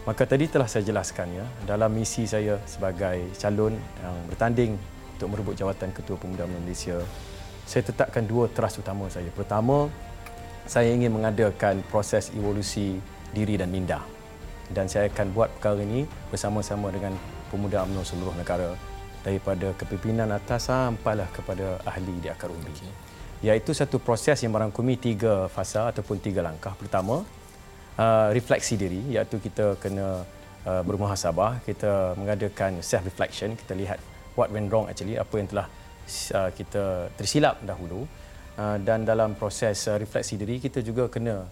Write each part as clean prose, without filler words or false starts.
Maka tadi telah saya jelaskan ya, dalam misi saya sebagai calon yang bertanding untuk merebut jawatan Ketua Pemuda UMNO Malaysia, saya tetapkan dua teras utama saya. Pertama, saya ingin mengadakan proses evolusi diri dan minda. Dan saya akan buat perkara ini bersama-sama dengan pemuda UMNO seluruh negara, daripada kepimpinan atas sampailah kepada ahli di akar umbi. Iaitu satu proses yang merangkumi 3 fasa ataupun 3 langkah. Pertama, refleksi diri, iaitu kita kena bermuhasabah, kita mengadakan self reflection, kita lihat what went wrong actually, apa yang telah kita tersilap dahulu, dan dalam proses refleksi diri kita juga kena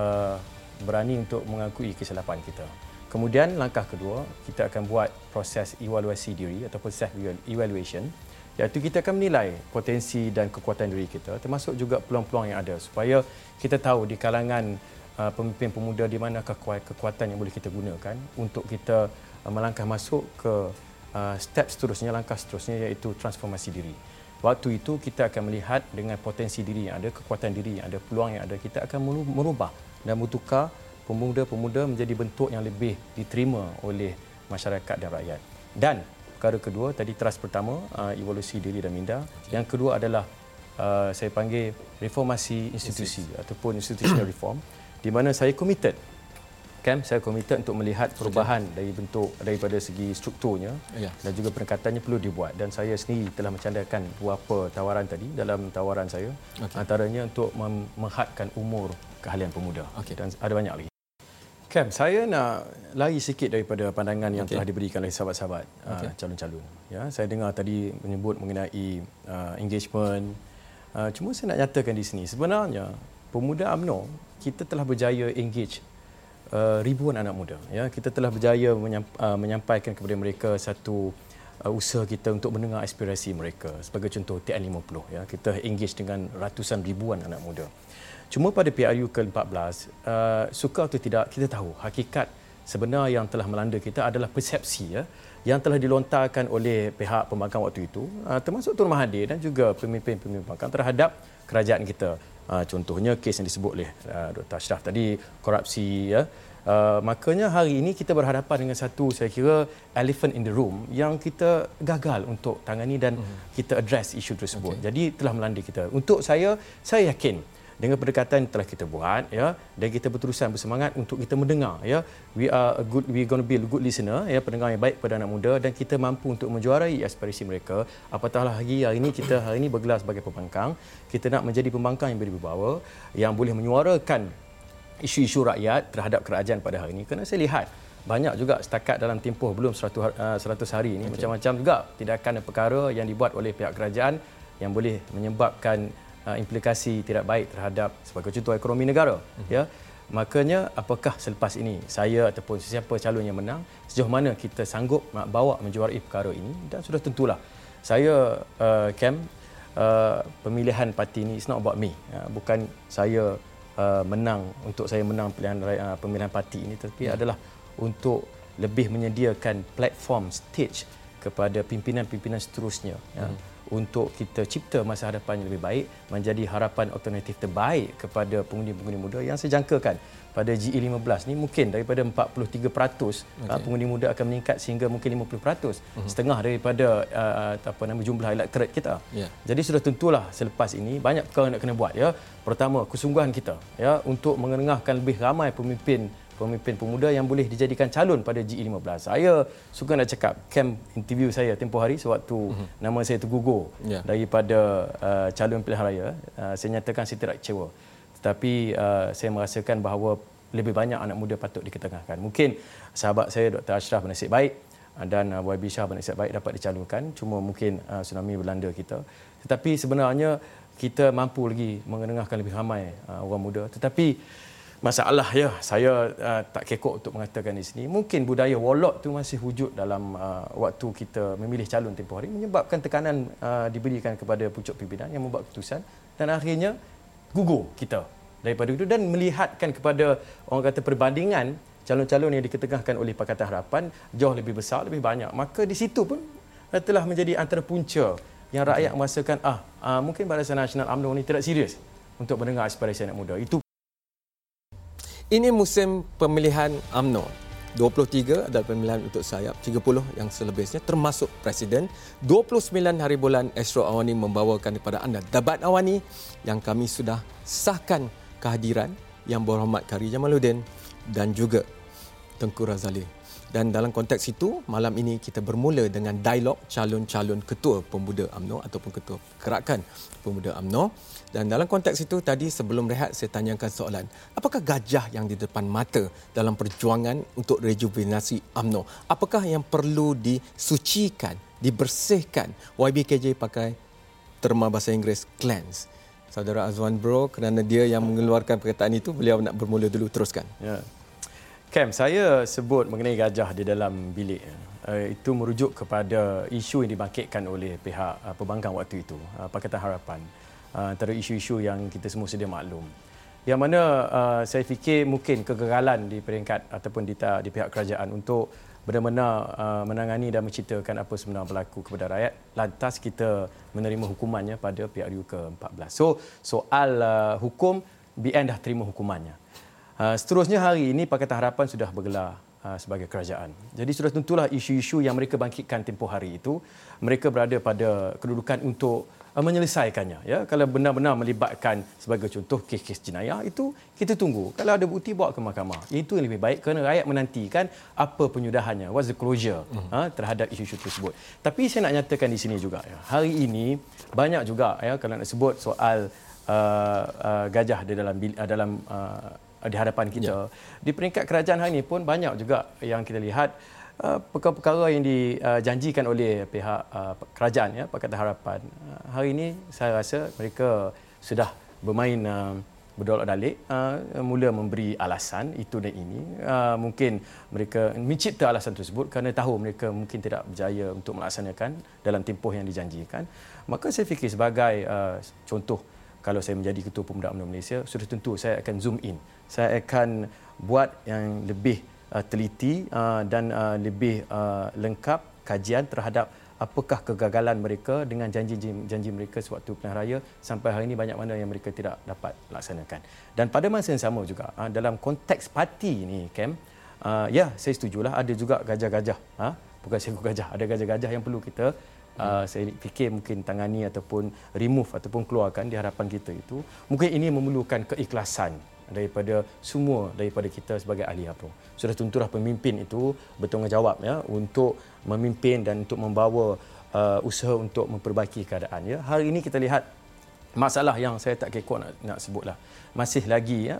berani untuk mengakui kesilapan kita. Kemudian langkah kedua, kita akan buat proses evaluasi diri ataupun self evaluation, iaitu kita akan menilai potensi dan kekuatan diri kita, termasuk juga peluang-peluang yang ada, supaya kita tahu di kalangan pemimpin pemuda di manakah kekuatan yang boleh kita gunakan untuk kita melangkah masuk ke step seterusnya, langkah seterusnya, iaitu transformasi diri. Waktu itu kita akan melihat dengan potensi diri yang ada, kekuatan diri yang ada, peluang yang ada, kita akan merubah dan bertukar pemuda-pemuda menjadi bentuk yang lebih diterima oleh masyarakat dan rakyat. Dan perkara kedua, tadi teras pertama, evolusi diri dan minda. Yang kedua adalah saya panggil reformasi institusi ataupun institutional reform, di mana saya committed, saya committed untuk melihat perubahan dari bentuk, daripada segi strukturnya dan juga pendekatannya perlu dibuat. Dan saya sendiri telah mencandakan beberapa tawaran tadi dalam tawaran saya, antaranya untuk menghadkan umur keahlian pemuda, dan ada banyak lagi. Saya nak lari sikit daripada pandangan yang telah diberikan oleh sahabat-sahabat calon-calon. Ya, saya dengar tadi menyebut mengenai engagement. Cuma saya nak nyatakan di sini, sebenarnya pemuda UMNO kita telah berjaya engage ribuan anak muda. Ya, kita telah berjaya menyampaikan kepada mereka satu usaha kita untuk mendengar aspirasi mereka. Sebagai contoh TN50, ya, kita engage dengan ratusan ribuan anak muda. Cuma pada PRU ke-14, suka atau tidak, kita tahu hakikat sebenar yang telah melanda kita adalah persepsi, ya, yang telah dilontarkan oleh pihak pembangkang waktu itu, termasuk Tun Mahathir dan juga pemimpin-pemimpin pembangkang terhadap kerajaan kita. Contohnya kes yang disebut oleh Dr. Ashraf tadi, korupsi, ya. Makanya hari ini kita berhadapan dengan satu, saya kira, elephant in the room yang kita gagal untuk tangani dan kita address isu tersebut. Jadi telah melanda kita. Untuk saya yakin dengan pendekatan yang telah kita buat, ya, dan kita berterusan bersemangat untuk kita mendengar, ya, we going to be a good listener, ya, pendengar yang baik pada anak muda, dan kita mampu untuk menjuarai aspirasi mereka. Apatah lagi hari ini bergelar sebagai pembangkang, kita nak menjadi pembangkang yang berwibawa, yang boleh menyuarakan isu-isu rakyat terhadap kerajaan pada hari ini. Kerana saya lihat banyak juga setakat dalam tempoh belum 100 hari ini, macam-macam juga tindakan dan perkara yang dibuat oleh pihak kerajaan yang boleh menyebabkan implikasi tidak baik terhadap, sebagai contoh, ekonomi negara. Ya, makanya apakah selepas ini saya ataupun sesiapa calon yang menang, sejauh mana kita sanggup bawa menjuarai perkara ini. Dan sudah tentulah saya pemilihan parti ini it's not about me, bukan saya menang untuk saya menang pemilihan parti ini, tapi adalah untuk lebih menyediakan platform, stage kepada pimpinan-pimpinan seterusnya, ya, untuk kita cipta masa hadapan yang lebih baik, menjadi harapan alternatif terbaik kepada pengundi-pengundi muda yang saya jangkakan pada GE15 ni mungkin daripada 43% pengundi muda akan meningkat sehingga mungkin 50%, setengah daripada jumlah elektorat kita. Jadi sudah tentulah selepas ini banyak perkara nak kena buat, ya. Pertama, kesungguhan kita, ya, untuk mengenengahkan lebih ramai pemimpin pemuda yang boleh dijadikan calon pada GE15. Saya suka nak cakap, interview saya tempoh hari sewaktu nama saya tergugur daripada calon pilihan raya, saya nyatakan saya tidak kecewa. Tetapi saya merasakan bahawa lebih banyak anak muda patut diketengahkan. Mungkin sahabat saya Dr. Ashraf bernasib baik dan YB Shah bernasib baik dapat dicalonkan, cuma mungkin tsunami berlanda kita. Tetapi sebenarnya kita mampu lagi mengenengahkan lebih ramai orang muda. Tetapi masalah, ya, saya tak kekok untuk mengatakan di sini, mungkin budaya warlord tu masih wujud dalam waktu kita memilih calon tempoh hari, menyebabkan tekanan diberikan kepada pucuk pimpinan yang membuat keputusan, dan akhirnya gugur kita daripada itu, dan melihatkan kepada orang kata perbandingan calon-calon yang diketengahkan oleh Pakatan Harapan jauh lebih besar, lebih banyak. Maka di situ pun telah menjadi antara punca yang rakyat merasakan mungkin Barisan Nasional UMNO ini tidak serius untuk mendengar aspirasi anak muda. Itu ini musim pemilihan UMNO. 23 adalah pemilihan untuk sayap, 30 yang selebihnya termasuk Presiden. 29 hari bulan Astro Awani membawakan kepada anda Debat Awani yang kami sudah sahkan kehadiran Yang Berhormat Kari Jamaluddin dan juga Tengku Razali. Dan dalam konteks itu, malam ini kita bermula dengan dialog calon-calon Ketua Pemuda UMNO ataupun Ketua Gerakan Pemuda UMNO. Dan dalam konteks itu, tadi sebelum rehat saya tanyakan soalan, apakah gajah yang di depan mata dalam perjuangan untuk rejuvenasi UMNO? Apakah yang perlu disucikan, dibersihkan? YBKJ pakai terma bahasa Inggeris cleanse. Saudara Azwan Bro, kerana dia yang mengeluarkan perkataan itu, beliau nak bermula dulu, teruskan. Ya. Cam, saya sebut mengenai gajah di dalam bilik. Itu merujuk kepada isu yang dibangkitkan oleh pihak pembangkang waktu itu, Pakatan Harapan. Antara isu-isu yang kita semua sedia maklum. Yang mana saya fikir mungkin kegagalan di peringkat ataupun di pihak kerajaan untuk benar-benar menangani dan menceritakan apa sebenar berlaku kepada rakyat. Lantas kita menerima hukumannya pada PRU ke-14. So, soal hukum, BN dah terima hukumannya. Seterusnya hari ini Pakatan Harapan sudah bergelar sebagai kerajaan. Jadi sudah tentulah isu-isu yang mereka bangkitkan tempoh hari itu, mereka berada pada kedudukan untuk menyelesaikannya. Ya, kalau benar-benar melibatkan sebagai contoh kes-kes jenayah itu kita tunggu. Kalau ada bukti bawa ke mahkamah. Itu yang lebih baik kerana rakyat menantikan apa penyudahannya, what's the closure terhadap isu-isu tersebut. Tapi saya nak nyatakan di sini juga ya, hari ini banyak juga ya kalau nak sebut soal gajah di dalam di hadapan kita. Di peringkat kerajaan hari ini pun banyak juga yang kita lihat perkara-perkara yang dijanjikan oleh pihak kerajaan, ya, Pakatan Harapan. Hari ini saya rasa mereka sudah bermain berdolak-dalik, mula memberi alasan itu dan ini. Mungkin mereka mencipta alasan tersebut kerana tahu mereka mungkin tidak berjaya untuk melaksanakan dalam tempoh yang dijanjikan. Maka saya fikir sebagai contoh, kalau saya menjadi Ketua Pemuda UMNO Malaysia, sudah tentu saya akan zoom in. Saya akan buat yang lebih teliti dan lebih lengkap kajian terhadap apakah kegagalan mereka dengan janji mereka sewaktu pilihan raya sampai hari ini banyak mana yang mereka tidak dapat laksanakan. Dan pada masa yang sama juga dalam konteks parti ini, Cam, ya saya setujulah ada juga gajah-gajah, bukan seekor gajah, ada gajah-gajah yang perlu kita saya fikir mungkin tangani ataupun remove ataupun keluarkan di hadapan kita itu. Mungkin ini memerlukan keikhlasan daripada kita sebagai ahli UMNO. Sudah tentulah pemimpin itu bertanggungjawab ya untuk memimpin dan untuk membawa usaha untuk memperbaiki keadaan. Ya. Hari ini kita lihat masalah yang saya tak kekok nak sebutlah. Masih lagi ya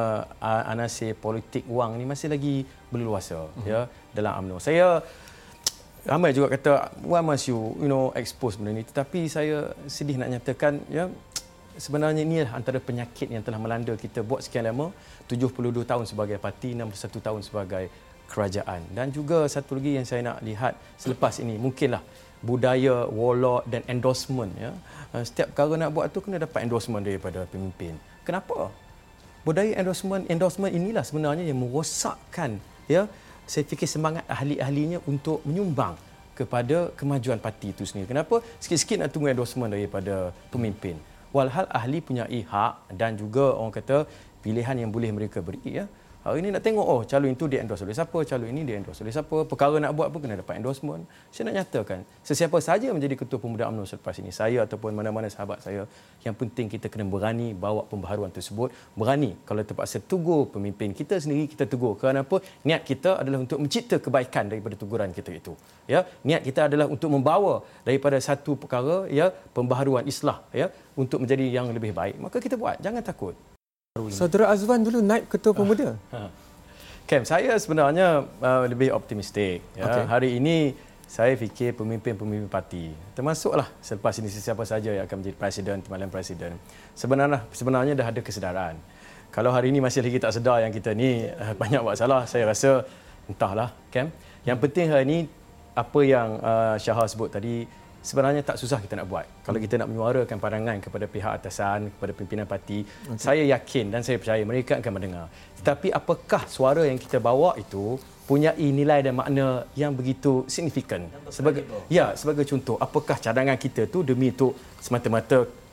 anasir politik wang ni masih lagi berleluasa ya dalam UMNO. Saya ramai juga kata why must you expose benda ni, tetapi saya sedih nak nyatakan ya sebenarnya ini antara penyakit yang telah melanda kita buat sekian lama, 72 tahun sebagai parti, 61 tahun sebagai kerajaan. Dan juga satu lagi yang saya nak lihat selepas ini, mungkinlah budaya warlord dan endorsement ya. Setiap perkara nak buat tu kena dapat endorsement daripada pemimpin. Kenapa? Budaya endorsement inilah sebenarnya yang merosakkan ya, saya fikir semangat ahli-ahlinya untuk menyumbang kepada kemajuan parti itu sendiri. Kenapa? Sikit-sikit nak tunggu endorsement daripada pemimpin. Walhal ahli punya hak dan juga orang kata pilihan yang boleh mereka beri ya. Hari ini nak tengok calon itu dia endorse oleh siapa, calon ini dia endorse oleh siapa, perkara nak buat pun kena dapat endorsement. Saya nak nyatakan sesiapa saja menjadi Ketua Pemuda UMNO selepas ini, saya ataupun mana-mana sahabat saya, yang penting kita kena berani bawa pembaharuan tersebut, berani kalau terpaksa tegur pemimpin kita sendiri, kita tegur. Kerana apa? Niat kita adalah untuk mencipta kebaikan daripada teguran kita itu. Ya, niat kita adalah untuk membawa daripada satu perkara ya pembaharuan islah ya untuk menjadi yang lebih baik. Maka kita buat, jangan takut. Saudara Azwan dulu naib Ketua Pemuda. Cam, saya sebenarnya lebih optimistik. Ya. Okay. Hari ini saya fikir pemimpin-pemimpin parti, termasuklah selepas ini sesiapa saja yang akan menjadi presiden, timbalan presiden, sebenarnya dah ada kesedaran. Kalau hari ini masih lagi tak sedar yang kita ni banyak buat salah, saya rasa entahlah, Cam. Yang penting hari ini apa yang Syahal sebut tadi, sebenarnya tak susah kita nak buat. Kalau kita nak menyuarakan pandangan kepada pihak atasan, kepada pimpinan parti, saya yakin dan saya percaya mereka akan mendengar. Tetapi apakah suara yang kita bawa itu punya nilai dan makna yang begitu signifikan? Sebagai contoh, apakah cadangan kita tu demi untuk semata-mata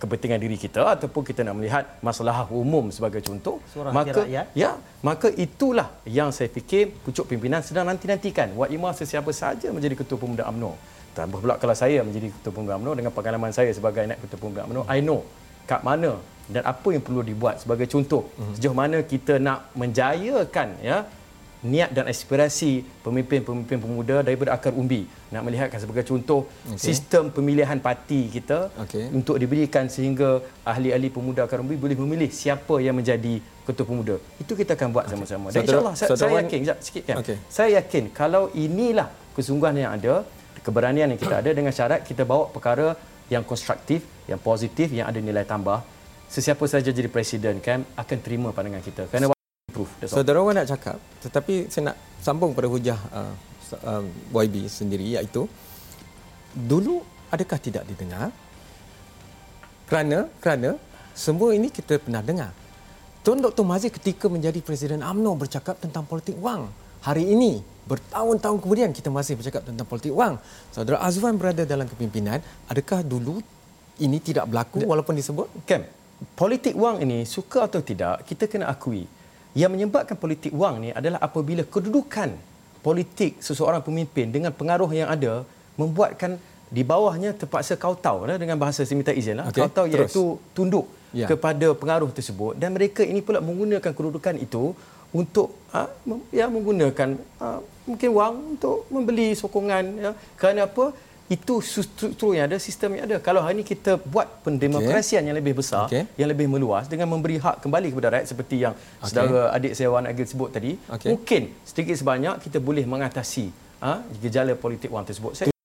kepentingan diri kita ataupun kita nak melihat masalah umum sebagai contoh, Suara maka rakyat. maka itulah yang saya fikir pucuk pimpinan sedang nanti-nantikan. Wak Imar sesiapa saja menjadi Ketua Pemuda UMNO. Tambah pula kalau saya menjadi Ketua Pemuda UMNO dengan pengalaman saya sebagai naib Ketua Pemuda UMNO, I know kat mana dan apa yang perlu dibuat sebagai contoh. Sejauh mana kita nak menjayakan niat dan aspirasi pemimpin-pemimpin pemuda daripada akar umbi. Nak melihatkan sebagai contoh sistem pemilihan parti kita untuk diberikan sehingga ahli-ahli pemuda akar umbi boleh memilih siapa yang menjadi ketua pemuda. Itu kita akan buat sama-sama. Dan insyaAllah saya yakin, sikit kan. Saya yakin kalau inilah kesungguhan yang ada, keberanian yang kita ada dengan syarat kita bawa perkara yang konstruktif, yang positif, yang ada nilai tambah, sesiapa saja jadi presiden kan akan terima pandangan kita. Kerana Saudara Wan nak cakap, tetapi saya nak sambung pada hujah YB sendiri, iaitu dulu adakah tidak didengar? Kerana semua ini kita pernah dengar. Tuan Dr. Mahathir ketika menjadi Presiden UMNO bercakap tentang politik wang. Hari ini, bertahun-tahun kemudian kita masih bercakap tentang politik wang. Saudara Azwan berada dalam kepimpinan, adakah dulu ini tidak berlaku walaupun disebut? Kan, politik wang ini suka atau tidak, kita kena akui. Yang menyebabkan politik wang ni adalah apabila kedudukan politik seseorang pemimpin dengan pengaruh yang ada membuatkan di bawahnya terpaksa kowtow dengan bahasa saya minta izin kowtow iaitu tunduk kepada pengaruh tersebut, dan mereka ini pula menggunakan kedudukan itu untuk menggunakan mungkin wang untuk membeli sokongan kerana apa? Itu struktur yang ada, sistem yang ada. Kalau hari ini kita buat pendemokrasian yang lebih besar, yang lebih meluas dengan memberi hak kembali kepada rakyat seperti yang saudara adik saya Wan Agil sebut tadi, mungkin sedikit sebanyak kita boleh mengatasi gejala politik wang tersebut.